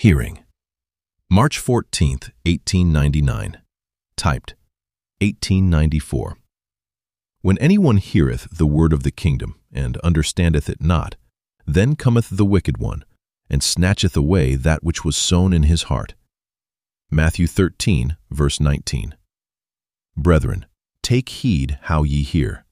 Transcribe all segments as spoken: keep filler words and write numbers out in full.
Hearing. March fourteenth, eighteen ninety-nine. Typed. eighteen ninety-four. When anyone heareth the word of the kingdom, and understandeth it not, then cometh the wicked one, and snatcheth away that which was sown in his heart. Matthew thirteen, verse nineteen. Brethren, take heed how ye hear.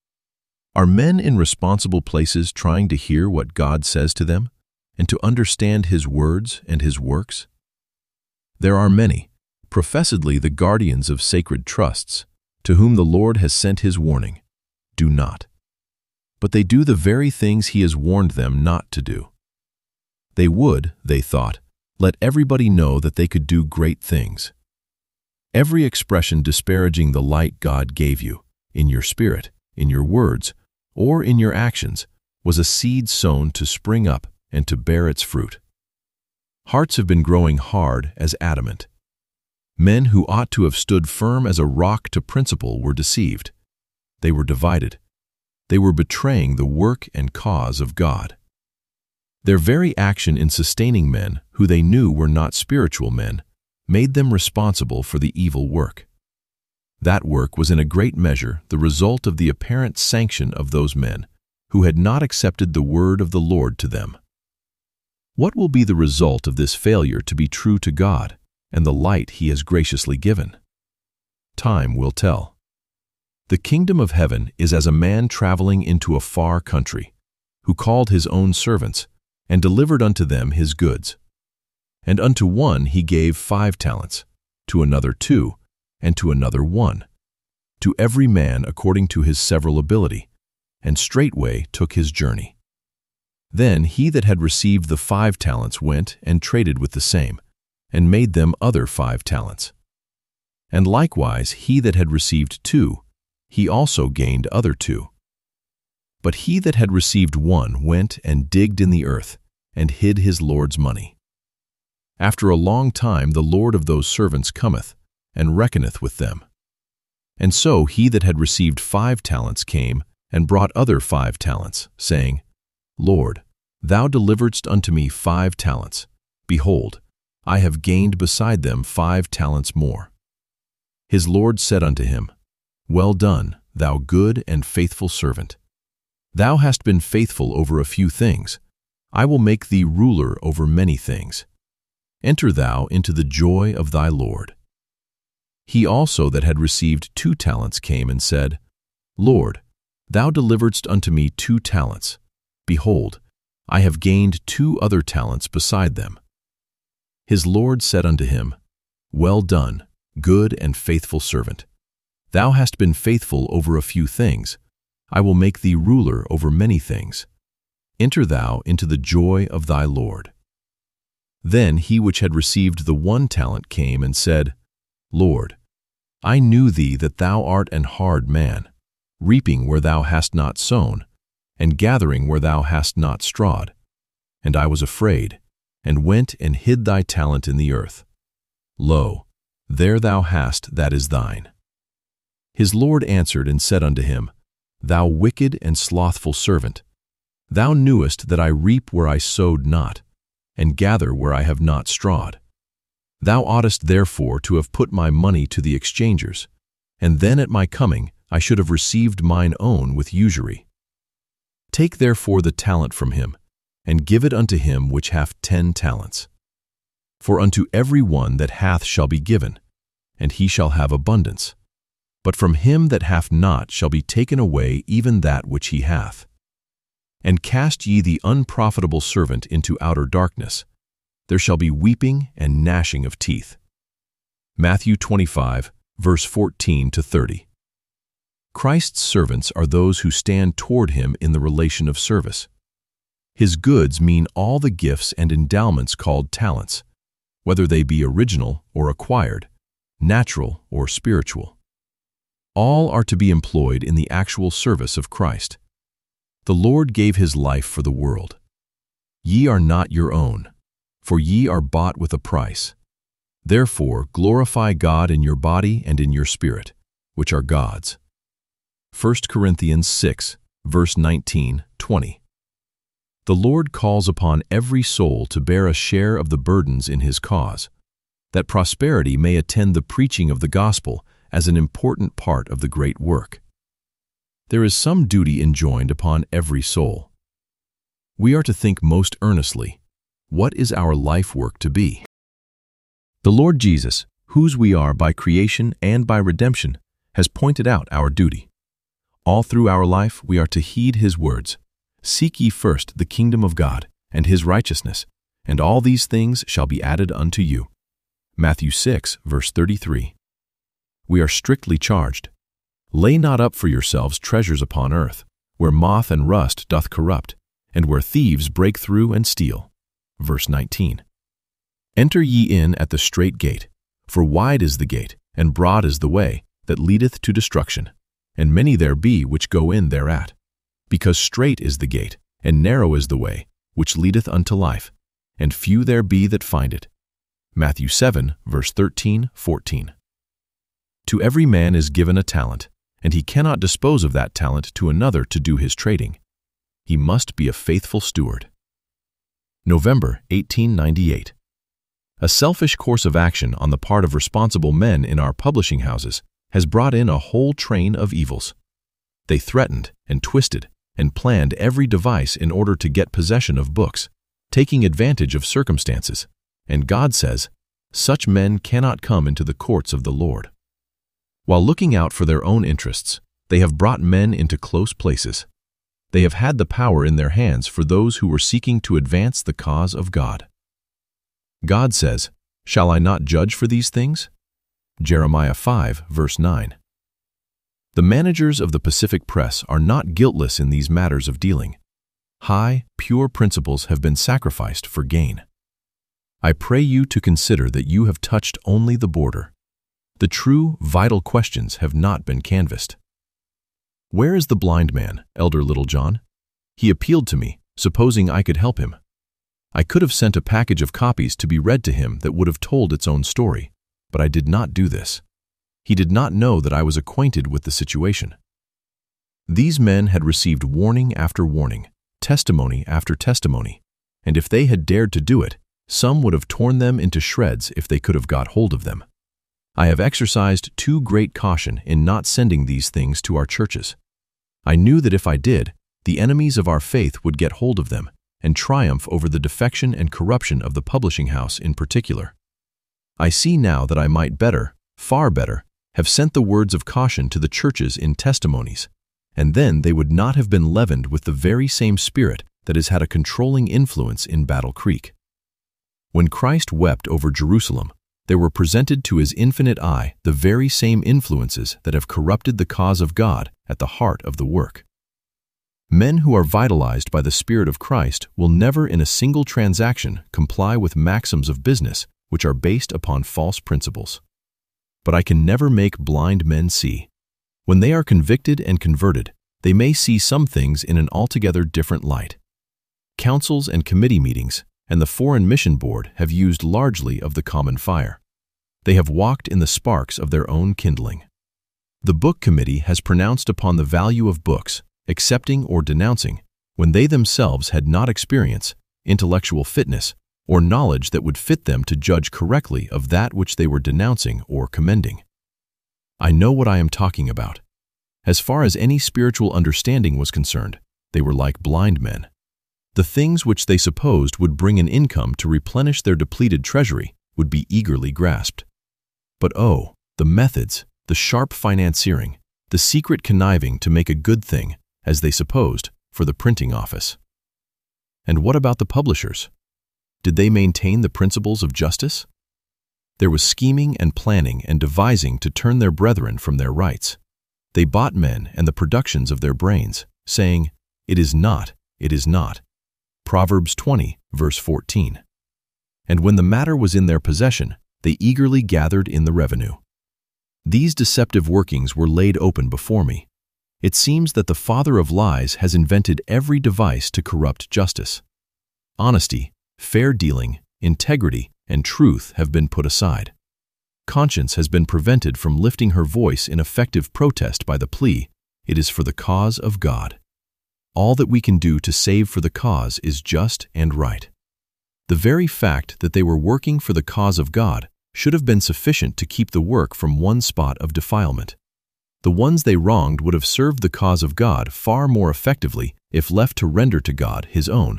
Are men in responsible places trying to hear what God says to them, and to understand His words and His works? There are many, professedly the guardians of sacred trusts, to whom the Lord has sent His warning, do not. But they do the very things He has warned them not to do. They would, they thought, let everybody know that they could do great things. Every expression disparaging the light God gave you, in your spirit, in your words, or in your actions, was a seed sown to spring up and to bear its fruit. Hearts have been growing hard as adamant. Men who ought to have stood firm as a rock to principle were deceived. They were divided. They were betraying the work and cause of God. Their very action in sustaining men who they knew were not spiritual men made them responsible for the evil work. That work was in a great measure the result of the apparent sanction of those men who had not accepted the word of the Lord to them. What will be the result of this failure to be true to God and the light He has graciously given? Time will tell. The kingdom of heaven is as a man traveling into a far country, who called his own servants, and delivered unto them his goods. And unto one he gave five talents, to another two, and to another one, to every man according to his several ability, and straightway took his journey. Then he that had received the five talents went and traded with the same, and made them other five talents. And likewise he that had received two, he also gained other two. But he that had received one went and digged in the earth, and hid his Lord's money. After a long time the Lord of those servants cometh, and reckoneth with them. And so he that had received five talents came, and brought other five talents, saying, Lord, thou deliveredst unto me five talents. Behold, I have gained beside them five talents more. His Lord said unto him, Well done, thou good and faithful servant. Thou hast been faithful over a few things. I will make thee ruler over many things. Enter thou into the joy of thy Lord. He also that had received two talents came and said, Lord, thou deliveredst unto me two talents. Behold, I have gained two other talents beside them. His Lord said unto him, Well done, good and faithful servant. Thou hast been faithful over a few things. I will make thee ruler over many things. Enter thou into the joy of thy Lord. Then he which had received the one talent came and said, Lord, I knew thee that thou art an hard man, reaping where thou hast not sown, and gathering where thou hast not strawed. And I was afraid, and went and hid thy talent in the earth. Lo, there thou hast that is thine. His Lord answered and said unto him, Thou wicked and slothful servant, thou knewest that I reap where I sowed not, and gather where I have not strawed. Thou oughtest therefore to have put my money to the exchangers, and then at my coming I should have received mine own with usury. Take therefore the talent from him, and give it unto him which hath ten talents. For unto every one that hath shall be given, and he shall have abundance. But from him that hath not shall be taken away even that which he hath. And cast ye the unprofitable servant into outer darkness. There shall be weeping and gnashing of teeth. Matthew twenty-five, verse fourteen to thirty. Christ's servants are those who stand toward Him in the relation of service. His goods mean all the gifts and endowments called talents, whether they be original or acquired, natural or spiritual. All are to be employed in the actual service of Christ. The Lord gave His life for the world. Ye are not your own, for ye are bought with a price. Therefore glorify God in your body and in your spirit, which are God's. First Corinthians six, verse nineteen, twenty. The Lord calls upon every soul to bear a share of the burdens in His cause, that prosperity may attend the preaching of the gospel as an important part of the great work. There is some duty enjoined upon every soul. We are to think most earnestly, what is our life work to be? The Lord Jesus, whose we are by creation and by redemption, has pointed out our duty. All through our life we are to heed His words, "Seek ye first the kingdom of God and His righteousness, and all these things shall be added unto you." Matthew six, verse thirty-three. We are strictly charged, "Lay not up for yourselves treasures upon earth, where moth and rust doth corrupt, and where thieves break through and steal." Verse nineteen. "Enter ye in at the strait gate, for wide is the gate, and broad is the way, that leadeth to destruction, and many there be which go in thereat. Because strait is the gate, and narrow is the way, which leadeth unto life, and few there be that find it." Matthew seven, verse thirteen, fourteen. To every man is given a talent, and he cannot dispose of that talent to another to do his trading. He must be a faithful steward. November eighteen ninety-eight. A selfish course of action on the part of responsible men in our publishing houses has brought in a whole train of evils. They threatened and twisted and planned every device in order to get possession of books, taking advantage of circumstances, and God says, "Such men cannot come into the courts of the Lord." While looking out for their own interests, they have brought men into close places. They have had the power in their hands for those who were seeking to advance the cause of God. God says, "Shall I not judge for these things?" Jeremiah five, verse nine. The managers of the Pacific Press are not guiltless in these matters of dealing. High, pure principles have been sacrificed for gain. I pray you to consider that you have touched only the border. The true, vital questions have not been canvassed. Where is the blind man, Elder Littlejohn? He appealed to me, supposing I could help him. I could have sent a package of copies to be read to him that would have told its own story, but I did not do this. He did not know that I was acquainted with the situation. These men had received warning after warning, testimony after testimony, and if they had dared to do it, some would have torn them into shreds if they could have got hold of them. I have exercised too great caution in not sending these things to our churches. I knew that if I did, the enemies of our faith would get hold of them and triumph over the defection and corruption of the publishing house in particular. I see now that I might better, far better, have sent the words of caution to the churches in testimonies, and then they would not have been leavened with the very same spirit that has had a controlling influence in Battle Creek. When Christ wept over Jerusalem, there were presented to His infinite eye the very same influences that have corrupted the cause of God at the heart of the work. Men who are vitalized by the Spirit of Christ will never in a single transaction comply with maxims of business which are based upon false principles. But I can never make blind men see. When they are convicted and converted, they may see some things in an altogether different light. Councils and committee meetings and the Foreign Mission Board have used largely of the common fire. They have walked in the sparks of their own kindling. The Book Committee has pronounced upon the value of books, accepting or denouncing, when they themselves had not experience, intellectual fitness, or knowledge that would fit them to judge correctly of that which they were denouncing or commending. I know what I am talking about. As far as any spiritual understanding was concerned, they were like blind men. The things which they supposed would bring an income to replenish their depleted treasury would be eagerly grasped. But oh, the methods, the sharp financiering, the secret conniving to make a good thing, as they supposed, for the printing office. And what about the publishers? Did they maintain the principles of justice? There was scheming and planning and devising to turn their brethren from their rights. They bought men and the productions of their brains, saying, "It is not, it is not." Proverbs twenty, verse fourteen. And when the matter was in their possession, they eagerly gathered in the revenue. These deceptive workings were laid open before me. It seems that the father of lies has invented every device to corrupt justice. Honesty, fair dealing, integrity, and truth have been put aside. Conscience has been prevented from lifting her voice in effective protest by the plea, "It is for the cause of God." all that we can do to save for the cause is just and right. The very fact that they were working for the cause of God should have been sufficient to keep the work from one spot of defilement. The ones they wronged would have served the cause of God far more effectively if left to render to God His own.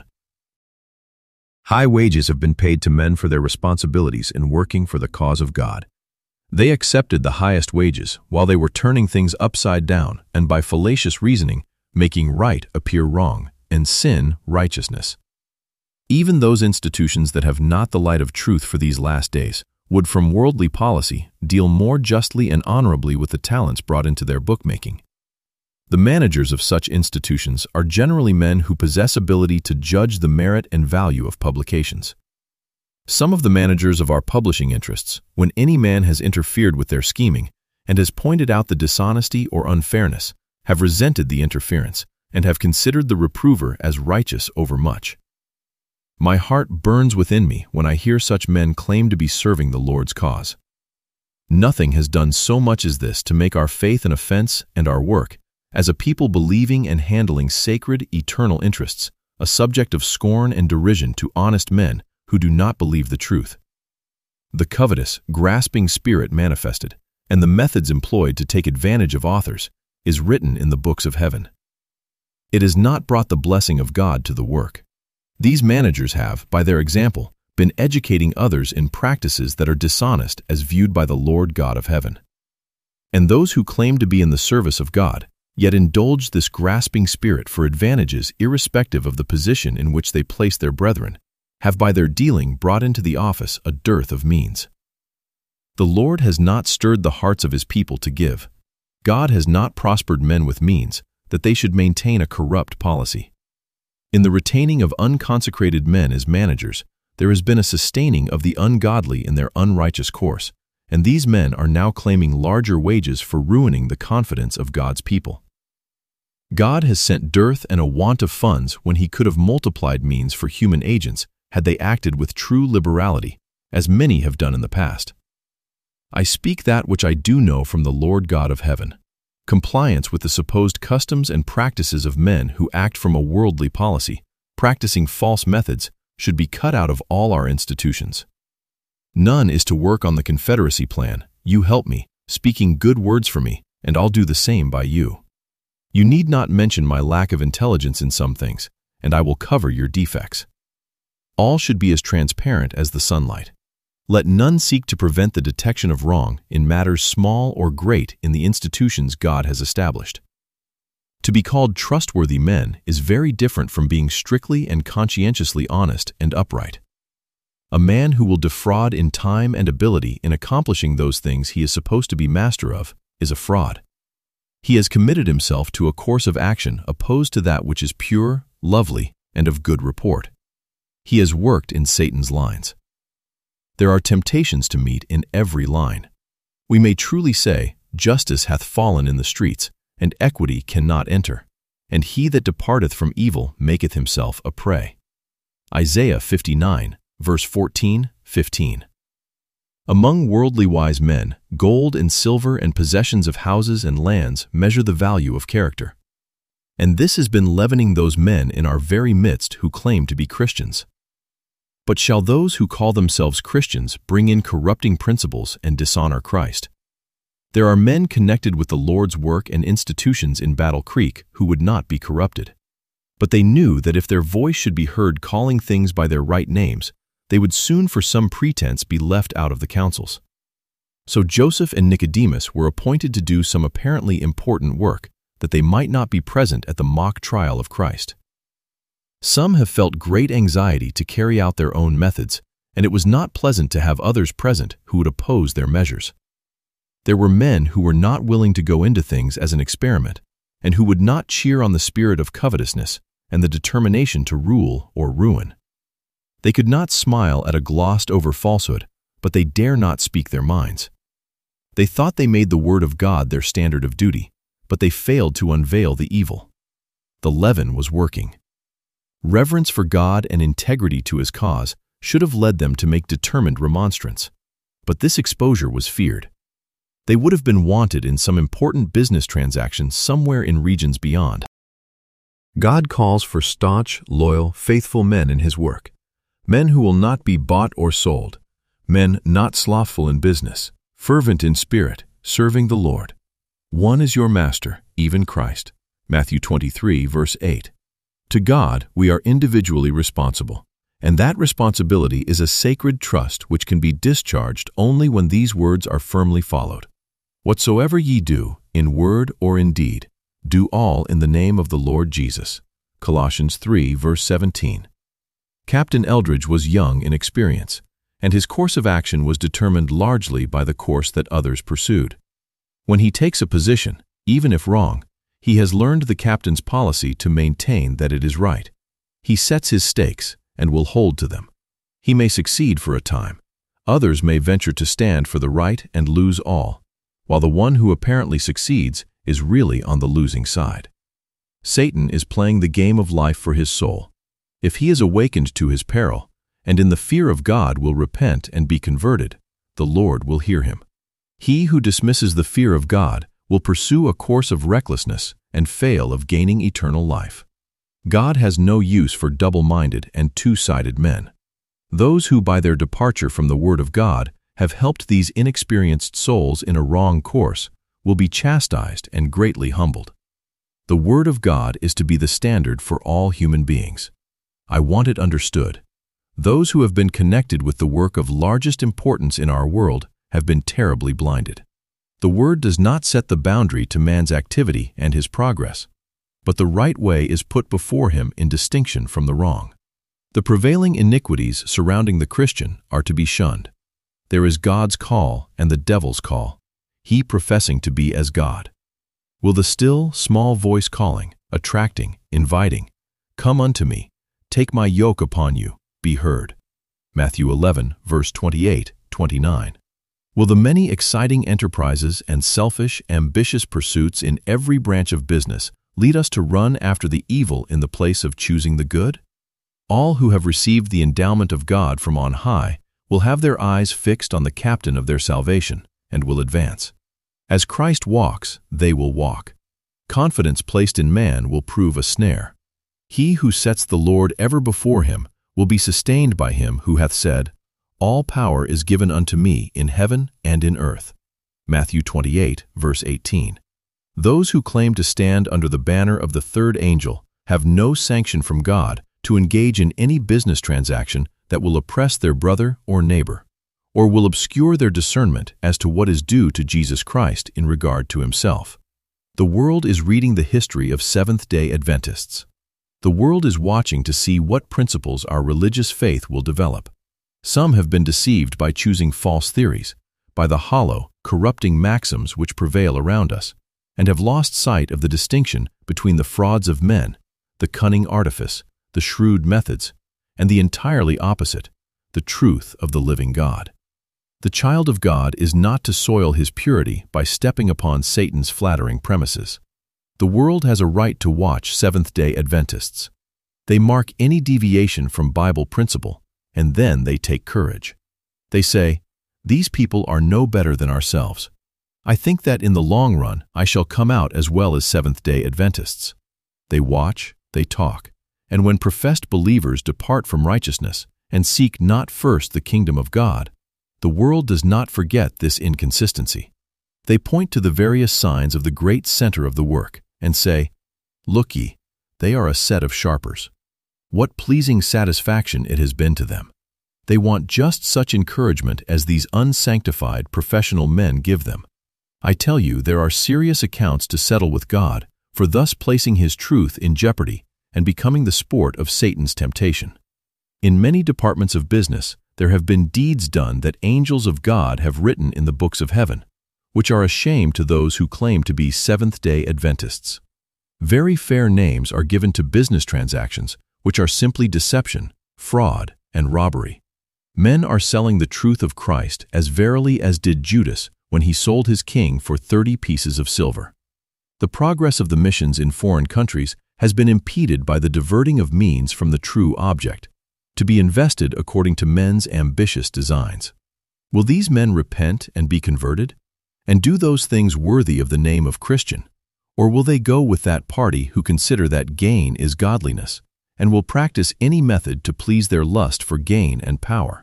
High wages have been paid to men for their responsibilities in working for the cause of God. They accepted the highest wages while they were turning things upside down and by fallacious reasoning making right appear wrong and sin righteousness. Even those institutions that have not the light of truth for these last days would from worldly policy deal more justly and honorably with the talents brought into their bookmaking. The managers of such institutions are generally men who possess ability to judge the merit and value of publications. Some of the managers of our publishing interests, when any man has interfered with their scheming and has pointed out the dishonesty or unfairness, have resented the interference and have considered the reprover as righteous over much. My heart burns within me when I hear such men claim to be serving the Lord's cause. Nothing has done so much as this to make our faith an offense and our work, as a people believing and handling sacred, eternal interests, a subject of scorn and derision to honest men who do not believe the truth. The covetous, grasping spirit manifested, and the methods employed to take advantage of authors, is written in the books of heaven. It has not brought the blessing of God to the work. These managers have, by their example, been educating others in practices that are dishonest as viewed by the Lord God of heaven. And those who claim to be in the service of God, yet indulge this grasping spirit for advantages irrespective of the position in which they place their brethren, have by their dealing brought into the office a dearth of means. The Lord has not stirred the hearts of His people to give. God has not prospered men with means, that they should maintain a corrupt policy. In the retaining of unconsecrated men as managers, there has been a sustaining of the ungodly in their unrighteous course, and these men are now claiming larger wages for ruining the confidence of God's people. God has sent dearth and a want of funds when He could have multiplied means for human agents had they acted with true liberality, as many have done in the past. I speak that which I do know from the Lord God of heaven. Compliance with the supposed customs and practices of men who act from a worldly policy, practicing false methods, should be cut out of all our institutions. None is to work on the Confederacy plan, you help me, speaking good words for me, and I'll do the same by you. You need not mention my lack of intelligence in some things, and I will cover your defects. All should be as transparent as the sunlight. Let none seek to prevent the detection of wrong in matters small or great in the institutions God has established. To be called trustworthy men is very different from being strictly and conscientiously honest and upright. A man who will defraud in time and ability in accomplishing those things he is supposed to be master of is a fraud. He has committed himself to a course of action opposed to that which is pure, lovely, and of good report. He has worked in Satan's lines. There are temptations to meet in every line. We may truly say, justice hath fallen in the streets, and equity cannot enter, and he that departeth from evil maketh himself a prey. Isaiah fifty-nine, verse fourteen, fifteen. Among worldly wise men, gold and silver and possessions of houses and lands measure the value of character. And this has been leavening those men in our very midst who claim to be Christians. But shall those who call themselves Christians bring in corrupting principles and dishonor Christ? There are men connected with the Lord's work and institutions in Battle Creek who would not be corrupted. But they knew that if their voice should be heard calling things by their right names, they would soon for some pretense be left out of the councils. So Joseph and Nicodemus were appointed to do some apparently important work, that they might not be present at the mock trial of Christ. Some have felt great anxiety to carry out their own methods, and it was not pleasant to have others present who would oppose their measures. There were men who were not willing to go into things as an experiment, and who would not cheer on the spirit of covetousness and the determination to rule or ruin. They could not smile at a glossed-over falsehood, but they dare not speak their minds. They thought they made the word of God their standard of duty, but they failed to unveil the evil. The leaven was working. Reverence for God and integrity to His cause should have led them to make determined remonstrance, but this exposure was feared. They would have been wanted in some important business transaction somewhere in regions beyond. God calls for staunch, loyal, faithful men in His work, men who will not be bought or sold, men not slothful in business, fervent in spirit, serving the Lord. One is your master, even Christ. Matthew twenty-three, verse eight. To God, we are individually responsible, and that responsibility is a sacred trust which can be discharged only when these words are firmly followed. Whatsoever ye do, in word or in deed, do all in the name of the Lord Jesus. Colossians three, verse seventeen. Captain Eldridge was young in experience, and his course of action was determined largely by the course that others pursued. When he takes a position, even if wrong, he has learned the captain's policy to maintain that it is right. He sets his stakes and will hold to them. He may succeed for a time. Others may venture to stand for the right and lose all, while the one who apparently succeeds is really on the losing side. Satan is playing the game of life for his soul. If he is awakened to his peril, and in the fear of God will repent and be converted, the Lord will hear him. He who dismisses the fear of God will pursue a course of recklessness and fail of gaining eternal life. God has no use for double-minded and two-sided men. Those who by their departure from the Word of God have helped these inexperienced souls in a wrong course will be chastised and greatly humbled. The Word of God is to be the standard for all human beings. I want it understood. Those who have been connected with the work of largest importance in our world have been terribly blinded. The Word does not set the boundary to man's activity and his progress, but the right way is put before him in distinction from the wrong. The prevailing iniquities surrounding the Christian are to be shunned. There is God's call and the devil's call, he professing to be as God. Will the still, small voice calling, attracting, inviting, "Come unto me, take my yoke upon you," be heard? Matthew eleven, verse twenty-eight, twenty-nine. Will the many exciting enterprises and selfish, ambitious pursuits in every branch of business lead us to run after the evil in the place of choosing the good? All who have received the endowment of God from on high will have their eyes fixed on the captain of their salvation and will advance. As Christ walks, they will walk. Confidence placed in man will prove a snare. He who sets the Lord ever before him will be sustained by him who hath said, "All power is given unto me in heaven and in earth." Matthew twenty-eight, verse eighteen. Those who claim to stand under the banner of the third angel have no sanction from God to engage in any business transaction that will oppress their brother or neighbor, or will obscure their discernment as to what is due to Jesus Christ in regard to himself. The world is reading the history of Seventh-day Adventists. The world is watching to see what principles our religious faith will develop. Some have been deceived by choosing false theories, by the hollow, corrupting maxims which prevail around us, and have lost sight of the distinction between the frauds of men, the cunning artifice, the shrewd methods, and the entirely opposite, the truth of the living God. The child of God is not to soil his purity by stepping upon Satan's flattering premises. The world has a right to watch Seventh-day Adventists. They mark any deviation from Bible principle, and then they take courage. They say, "These people are no better than ourselves. I think that in the long run I shall come out as well as Seventh-day Adventists." They watch, they talk, and when professed believers depart from righteousness and seek not first the kingdom of God, the world does not forget this inconsistency. They point to the various signs of the great center of the work and say, "Look ye, they are a set of sharpers." What pleasing satisfaction it has been to them. They want just such encouragement as these unsanctified professional men give them. I tell you, there are serious accounts to settle with God for thus placing his truth in jeopardy and becoming the sport of Satan's temptation. In many departments of business, there have been deeds done that angels of God have written in the books of heaven, which are a shame to those who claim to be Seventh-day Adventists. Very fair names are given to business transactions which are simply deception, fraud, and robbery. Men are selling the truth of Christ as verily as did Judas when he sold his king for thirty pieces of silver. The progress of the missions in foreign countries has been impeded by the diverting of means from the true object, to be invested according to men's ambitious designs. Will these men repent and be converted, and do those things worthy of the name of Christian, Or will they go with that party who consider that gain is godliness, and will practice any method to please their lust for gain and power?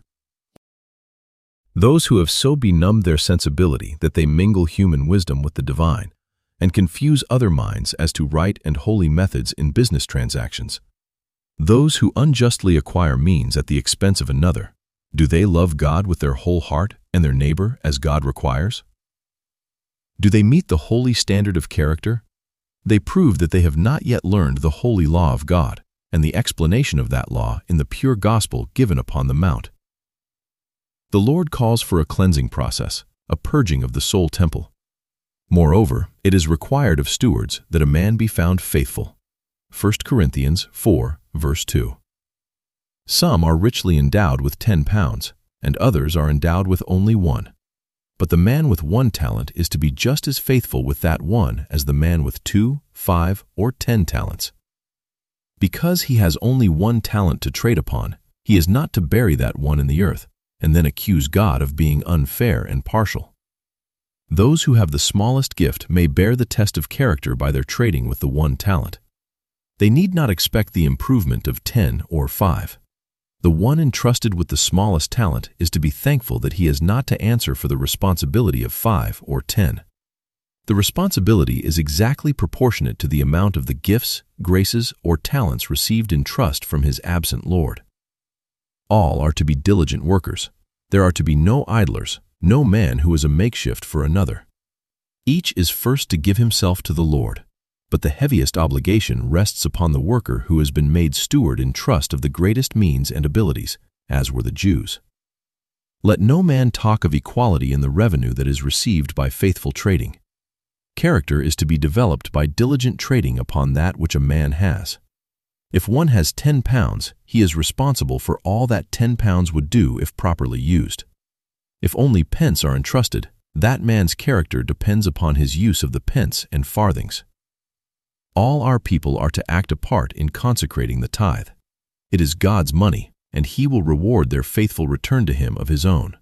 Those who have so benumbed their sensibility that they mingle human wisdom with the divine, and confuse other minds as to right and holy methods in business transactions. Those who unjustly acquire means at the expense of another, do they love God with their whole heart and their neighbor as God requires? Do they meet the holy standard of character? They prove that they have not yet learned the holy law of God and the explanation of that law in the pure gospel given upon the mount. The Lord calls for a cleansing process, a purging of the soul temple. Moreover, it is required of stewards that a man be found faithful. First Corinthians four, verse two. Some are richly endowed with ten pounds, and others are endowed with only one. But the man with one talent is to be just as faithful with that one as the man with two, five, or ten talents. Because he has only one talent to trade upon, he is not to bury that one in the earth, and then accuse God of being unfair and partial. Those who have the smallest gift may bear the test of character by their trading with the one talent. They need not expect the improvement of ten or five. The one entrusted with the smallest talent is to be thankful that he is not to answer for the responsibility of five or ten. The responsibility is exactly proportionate to the amount of the gifts, graces, or talents received in trust from his absent Lord. All are to be diligent workers. There are to be no idlers, no man who is a makeshift for another. Each is first to give himself to the Lord, but the heaviest obligation rests upon the worker who has been made steward in trust of the greatest means and abilities, as were the Jews. Let no man talk of equality in the revenue that is received by faithful trading. Character is to be developed by diligent trading upon that which a man has. If one has ten pounds, he is responsible for all that ten pounds would do if properly used. If only pence are entrusted, that man's character depends upon his use of the pence and farthings. All our people are to act a part in consecrating the tithe. It is God's money, and he will reward their faithful return to him of his own.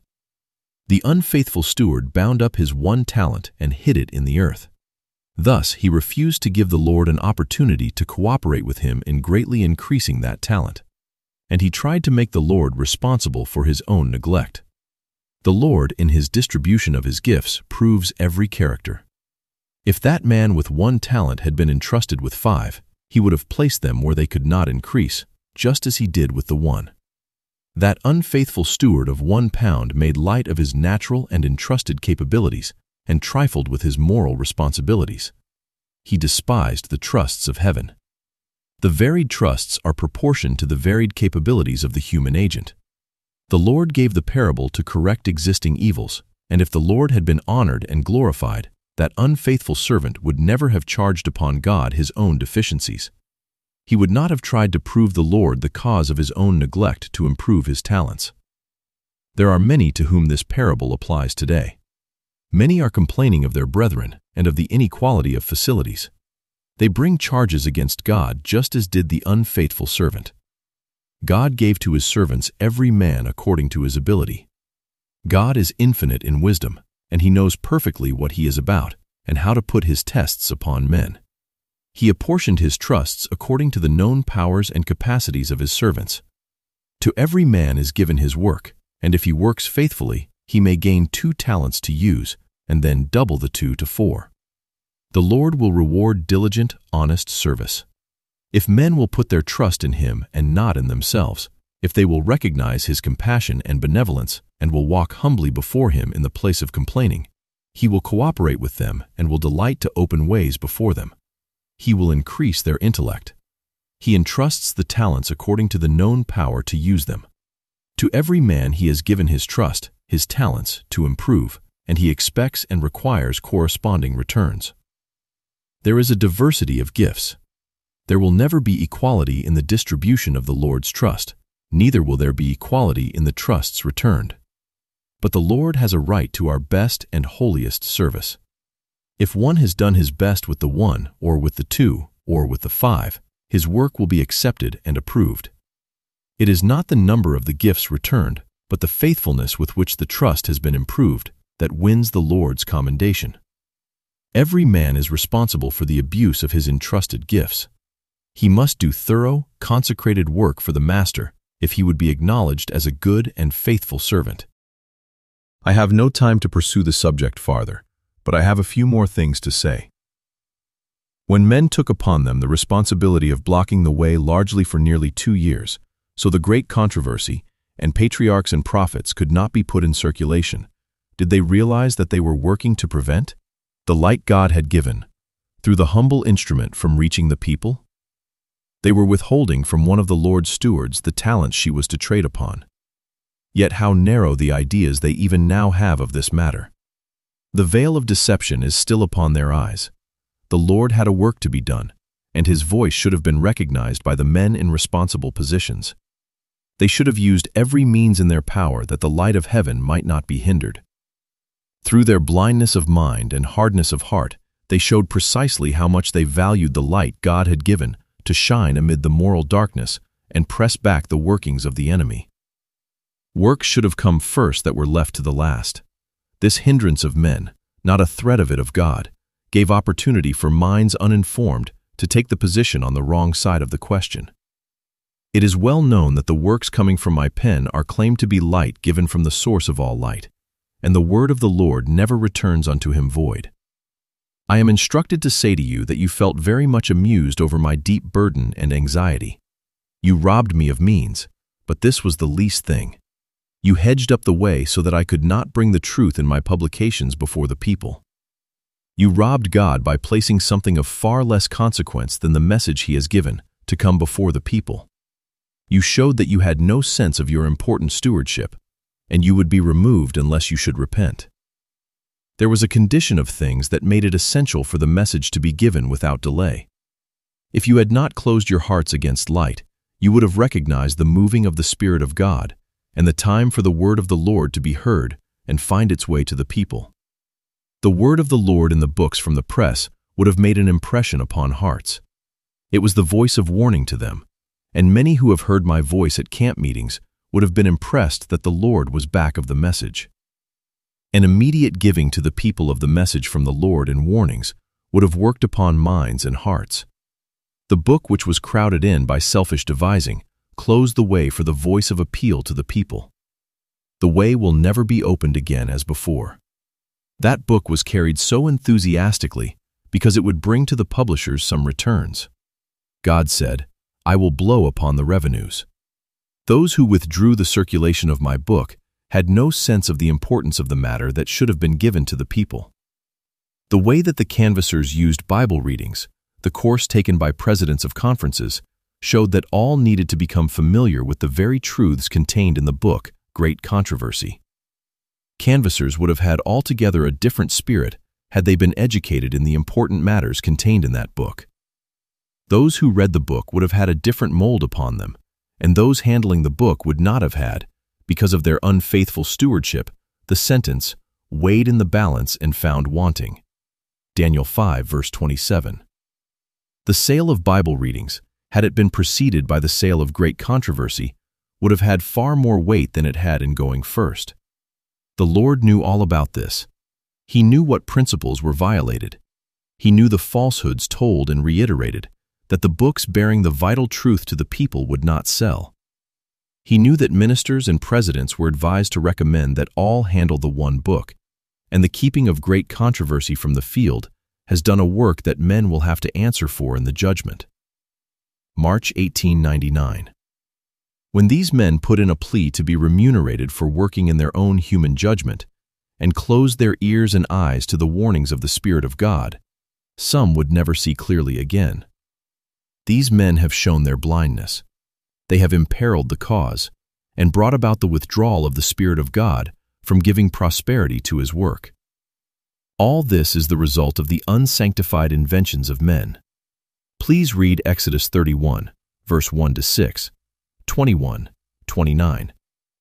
The unfaithful steward bound up his one talent and hid it in the earth. Thus he refused to give the Lord an opportunity to cooperate with him in greatly increasing that talent, and he tried to make the Lord responsible for his own neglect. The Lord, in his distribution of his gifts, proves every character. If that man with one talent had been entrusted with five, he would have placed them where they could not increase, just as he did with the one. That unfaithful steward of one pound made light of his natural and entrusted capabilities and trifled with his moral responsibilities. He despised the trusts of heaven. The varied trusts are proportioned to the varied capabilities of the human agent. The Lord gave the parable to correct existing evils, and if the Lord had been honored and glorified, that unfaithful servant would never have charged upon God his own deficiencies. He would not have tried to prove the Lord the cause of his own neglect to improve his talents. There are many to whom this parable applies today. Many are complaining of their brethren and of the inequality of facilities. They bring charges against God just as did the unfaithful servant. God gave to his servants every man according to his ability. God is infinite in wisdom, and he knows perfectly what he is about and how to put his tests upon men. He apportioned his trusts according to the known powers and capacities of his servants. To every man is given his work, and if he works faithfully, he may gain two talents to use, and then double the two to four. The Lord will reward diligent, honest service. If men will put their trust in him and not in themselves, if they will recognize his compassion and benevolence and will walk humbly before him in the place of complaining, he will cooperate with them and will delight to open ways before them. He will increase their intellect. He entrusts the talents according to the known power to use them. To every man he has given his trust, his talents, to improve, and he expects and requires corresponding returns. There is a diversity of gifts. There will never be equality in the distribution of the Lord's trust, neither will there be equality in the trusts returned. But the Lord has a right to our best and holiest service. If one has done his best with the one, or with the two, or with the five, his work will be accepted and approved. It is not the number of the gifts returned, but the faithfulness with which the trust has been improved, that wins the Lord's commendation. Every man is responsible for the abuse of his entrusted gifts. He must do thorough, consecrated work for the Master if he would be acknowledged as a good and faithful servant. I have no time to pursue the subject farther, but I have a few more things to say. When men took upon them the responsibility of blocking the way largely for nearly two years, so the great controversy and patriarchs and prophets could not be put in circulation, did they realize that they were working to prevent the light God had given, through the humble instrument, from reaching the people? They were withholding from one of the Lord's stewards the talents she was to trade upon. Yet how narrow the ideas they even now have of this matter. The veil of deception is still upon their eyes. The Lord had a work to be done, and his voice should have been recognized by the men in responsible positions. They should have used every means in their power that the light of heaven might not be hindered. Through their blindness of mind and hardness of heart, they showed precisely how much they valued the light God had given to shine amid the moral darkness and press back the workings of the enemy. Works should have come first that were left to the last. This hindrance of men, not a threat of it of God, gave opportunity for minds uninformed to take the position on the wrong side of the question. It is well known that the works coming from my pen are claimed to be light given from the source of all light, and the word of the Lord never returns unto him void. I am instructed to say to you that you felt very much amused over my deep burden and anxiety. You robbed me of means, but this was the least thing. You hedged up the way so that I could not bring the truth in my publications before the people. You robbed God by placing something of far less consequence than the message he has given to come before the people. You showed that you had no sense of your important stewardship, and you would be removed unless you should repent. There was a condition of things that made it essential for the message to be given without delay. If you had not closed your hearts against light, you would have recognized the moving of the Spirit of God and the time for the word of the Lord to be heard and find its way to the people. The word of the Lord in the books from the press would have made an impression upon hearts. It was the voice of warning to them, and many who have heard my voice at camp meetings would have been impressed that the Lord was back of the message. An immediate giving to the people of the message from the Lord and warnings would have worked upon minds and hearts. The book, which was crowded in by selfish devising, closed the way for the voice of appeal to the people. The way will never be opened again as before. That book was carried so enthusiastically because it would bring to the publishers some returns. God said, "I will blow upon the revenues." Those who withdrew the circulation of my book had no sense of the importance of the matter that should have been given to the people. The way that the canvassers used Bible readings, the course taken by presidents of conferences, showed that all needed to become familiar with the very truths contained in the book, Great Controversy. Canvassers would have had altogether a different spirit had they been educated in the important matters contained in that book. Those who read the book would have had a different mold upon them, and those handling the book would not have had, because of their unfaithful stewardship, the sentence, weighed in the balance and found wanting. Daniel five, verse twenty-seven. The sale of Bible readings, had it been preceded by the sale of Great Controversy, would have had far more weight than it had in going first. The Lord knew all about this. He knew what principles were violated. He knew the falsehoods told and reiterated, that the books bearing the vital truth to the people would not sell. He knew that ministers and presidents were advised to recommend that all handle the one book, and the keeping of Great Controversy from the field has done a work that men will have to answer for in the judgment. March eighteen ninety-nine. When these men put in a plea to be remunerated for working in their own human judgment, and closed their ears and eyes to the warnings of the Spirit of God, some would never see clearly again. These men have shown their blindness. They have imperiled the cause and brought about the withdrawal of the Spirit of God from giving prosperity to his work. All this is the result of the unsanctified inventions of men. Please read Exodus thirty-one, verse one to six, twenty-one, twenty-nine.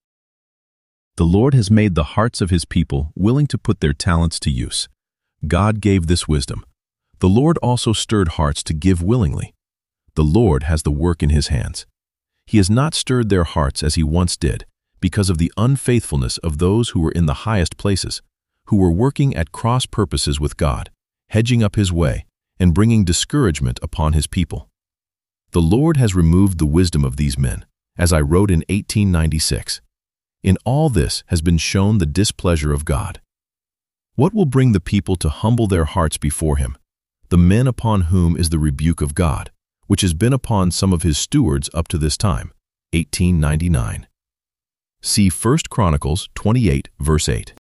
The Lord has made the hearts of his people willing to put their talents to use. God gave this wisdom. The Lord also stirred hearts to give willingly. The Lord has the work in his hands. He has not stirred their hearts as he once did, because of the unfaithfulness of those who were in the highest places, who were working at cross purposes with God, hedging up his way and bringing discouragement upon his people. The Lord has removed the wisdom of these men, as I wrote in eighteen ninety-six. In all this has been shown the displeasure of God. What will bring the people to humble their hearts before him, the men upon whom is the rebuke of God, which has been upon some of his stewards up to this time, eighteen ninety-nine. See First Chronicles twenty-eight, verse eight.